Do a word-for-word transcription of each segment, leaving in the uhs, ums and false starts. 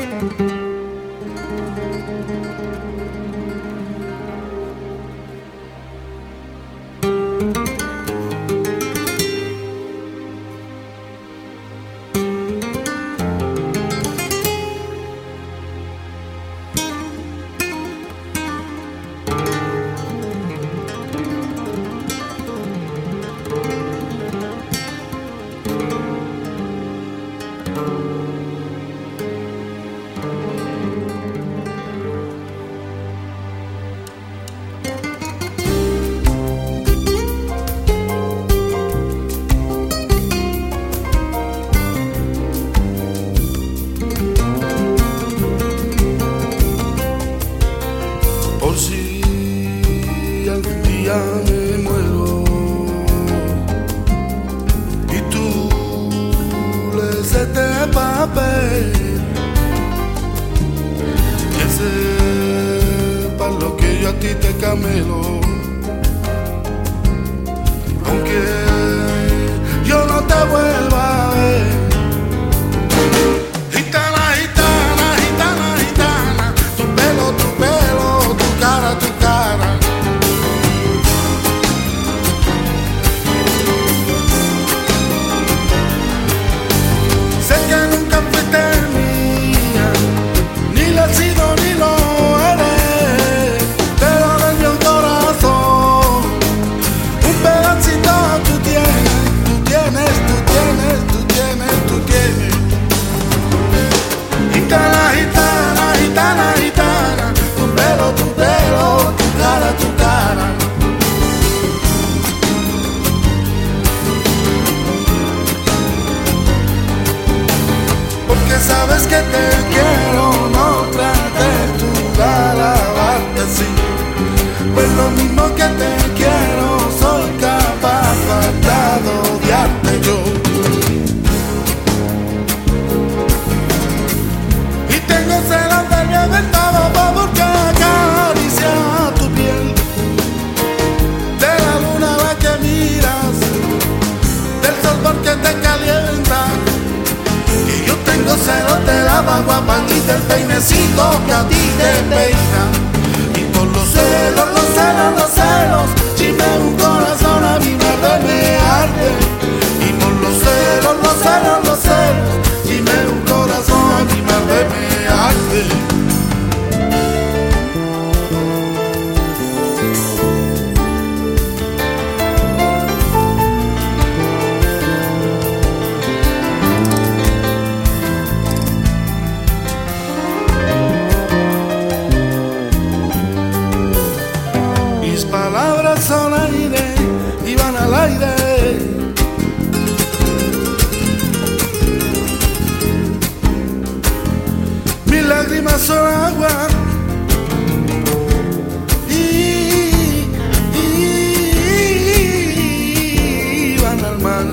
Me muero y tú lees este papel, que sepas lo que yo a ti te camelo, aunque yo no te vuelva a ver. Gitana, gitana, gitana, gitana, tu pelo, tu pelo, tu cara, tu cara. Sabes que te quiero, no trates tú de alabarte así. Pues lo mismo que te quiero, soy capaz hasta de odiarte yo. Y tengo celos de mi aventado porque acaricia tu piel, de la luna a la que miras, del sol porque te calienta. Tengo celos de la guapa y del peinecito que a ti te peina. Y por los celos, los celos, los celos, chisme un corazón a mi madre me arde. Y por los celos, los celos, los celos, chisme un corazón a mi madre me arde. Palabras son aire y van al aire. Mis lágrimas son agua y, y, y van al mar.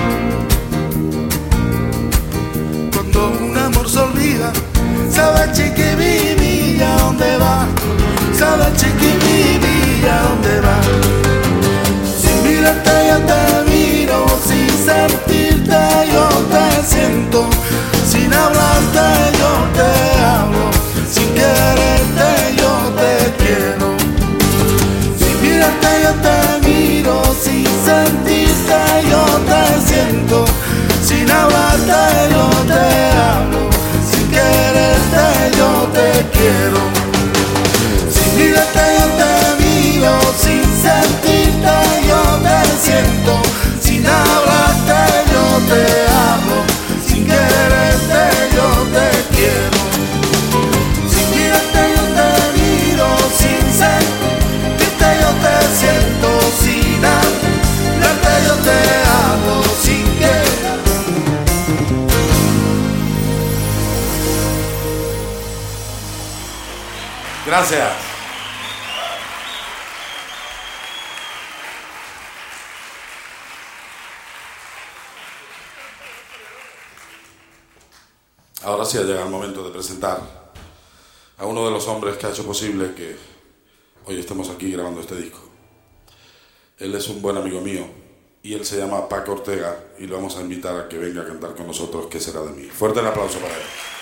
Cuando un amor se olvida, sabe chiquibibí a dónde va, sabe chiquibibí a dónde va. Sin mirarte yo te miro, sin sentirte yo te siento, sin hablarte yo te hablo, sin quererte yo te quiero. Sin mirarte yo te miro, sin sentirte yo te siento, sin hablarte yo te hablo, sin quererte yo te quiero. Sin mirarte yo te miro, sin sentirte yo te siento, sin hablarte yo te hablo, sin quererte yo te quiero. Sin mirarte yo te miro, sin sentirte yo te siento, sin hablarte yo te hablo, sin querer. Gracias. Ahora sí ha llegado el momento de presentar a uno de los hombres que ha hecho posible que hoy estemos aquí grabando este disco. Él es un buen amigo mío y él se llama Paco Ortega y lo vamos a invitar a que venga a cantar con nosotros ¿Qué será de mí? Fuerte el aplauso para él.